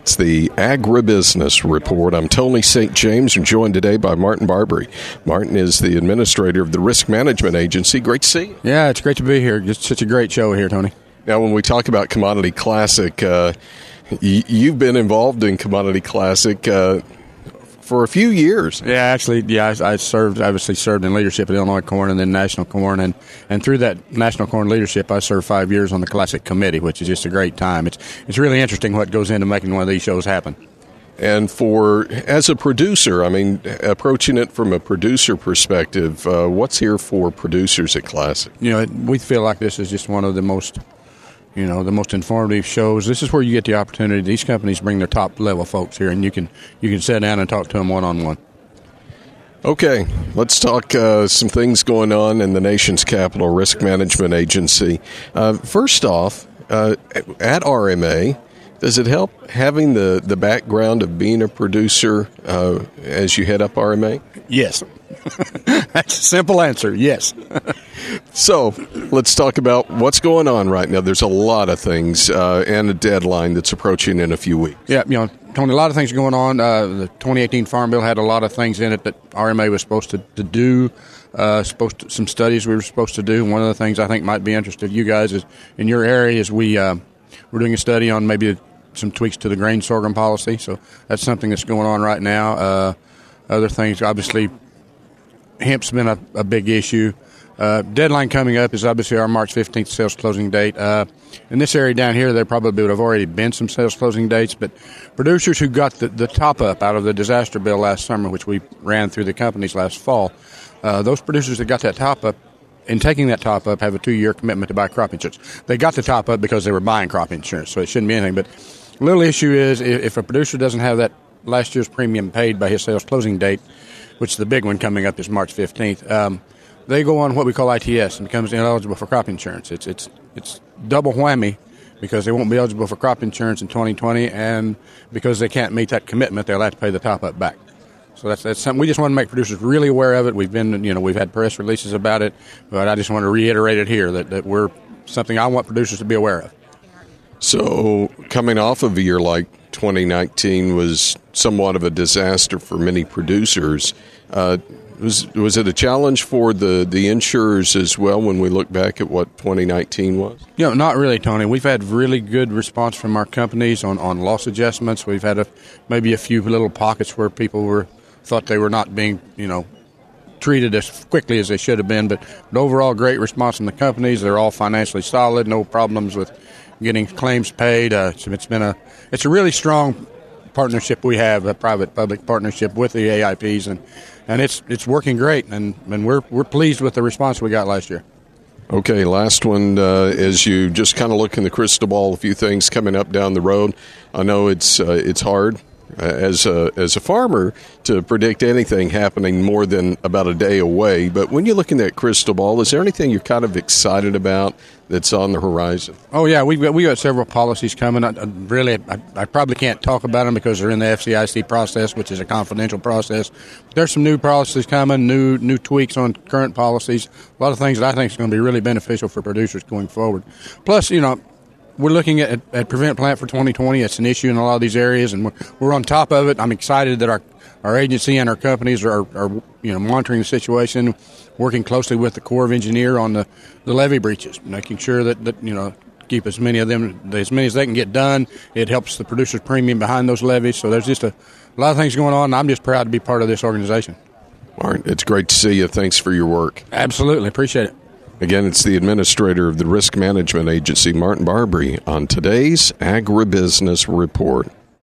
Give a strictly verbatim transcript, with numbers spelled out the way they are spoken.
It's the Agribusiness Report. I'm Tony Saint James. I'm joined today by Martin Barbary. Martin is the administrator of the Risk Management Agency. Great to see you. Yeah, it's great to be here. It's such a great show here, Tony. Now, when we talk about Commodity Classic, uh, y- you've been involved in Commodity Classic uh, for a few years. Yeah, actually, yeah, I, I served, obviously served in leadership at Illinois Corn and then National Corn, and, and through that National Corn leadership, I served five years on the Classic Committee, which is just a great time. It's it's really interesting what goes into making one of these shows happen. And for, as a producer, I mean, approaching it from a producer perspective, uh, what's here for producers at Classic? You know, we feel like this is just one of the most, you know, the most informative shows. This is where you get the opportunity. These companies bring their top level folks here, and you can you can sit down and talk to them one on one. Okay, let's talk uh, some things going on in the nation's capital, Risk Management Agency. Uh, first off, uh, at R M A, does it help having the, the background of being a producer uh, as you head up R M A? Yes. That's a simple answer, yes. So let's talk about what's going on right now. There's a lot of things uh, and a deadline that's approaching in a few weeks. Yeah, you know, Tony, a lot of things going on. Uh, the twenty eighteen Farm Bill had a lot of things in it that R M A was supposed to, to do, uh, supposed to, some studies we were supposed to do. One of the things I think might be interesting to you guys is in your area is we, uh, we're doing a study on maybe some tweaks to the grain sorghum policy. So that's something that's going on right now. Uh, other things, obviously, hemp's been a, a big issue. Uh, deadline coming up is obviously our March fifteenth sales closing date. Uh, in this area down here, there probably would have already been some sales closing dates, but producers who got the, the top-up out of the disaster bill last summer, which we ran through the companies last fall, uh, those producers that got that top-up, in taking that top-up, have a two-year commitment to buy crop insurance. They got the top-up because they were buying crop insurance, so it shouldn't be anything. But the little issue is if a producer doesn't have that last year's premium paid by his sales closing date, which the big one coming up is March fifteenth, um, they go on what we call I T S and becomes ineligible for crop insurance. It's it's it's double whammy because they won't be eligible for crop insurance in twenty twenty, and because they can't meet that commitment, they'll have to pay the top-up back. So that's that's something we just want to make producers really aware of it. We've been, you know, we've had press releases about it, but I just want to reiterate it here that, that we're something I want producers to be aware of. So coming off of a year like twenty nineteen was somewhat of a disaster for many producers. Uh, was was it a challenge for the, the insurers as well when we look back at what twenty nineteen was? You know, not really, Tony. We've had really good response from our companies on, on loss adjustments. We've had a, maybe a few little pockets where people were thought they were not being, you know, treated as quickly as they should have been. But, but overall, great response from the companies. They're all financially solid. No problems with getting claims paid. Uh, it's, it's been a it's a really strong partnership we have, a private-public partnership with the A I Ps, and, and it's it's working great, and, and we're we're pleased with the response we got last year. Okay, last one, uh, as you just kind of look in the crystal ball, a few things coming up down the road. I know it's uh, it's hard uh, as a, as a farmer to predict anything happening more than about a day away, but when you look in that crystal ball, is there anything you're kind of excited about that's on the horizon? Oh, yeah, we've got, we got several policies coming. I, I really, I, I probably can't talk about them because they're in the F C I C process, which is a confidential process. But there's some new policies coming, new new tweaks on current policies, a lot of things that I think is going to be really beneficial for producers going forward. Plus, you know, we're looking at, at Prevent Plant for twenty twenty. It's an issue in a lot of these areas, and we're, we're on top of it. I'm excited that our Our agency and our companies are, are, you know, monitoring the situation, working closely with the Corps of Engineers on the, the levee breaches, making sure that, that, you know, keep as many of them, as many as they can get done. It helps the producer's premium behind those levees. So there's just a, a lot of things going on, and I'm just proud to be part of this organization. Martin, it's great to see you. Thanks for your work. Absolutely. Appreciate it. Again, it's the administrator of the Risk Management Agency, Martin Barbary, on today's Agribusiness Report.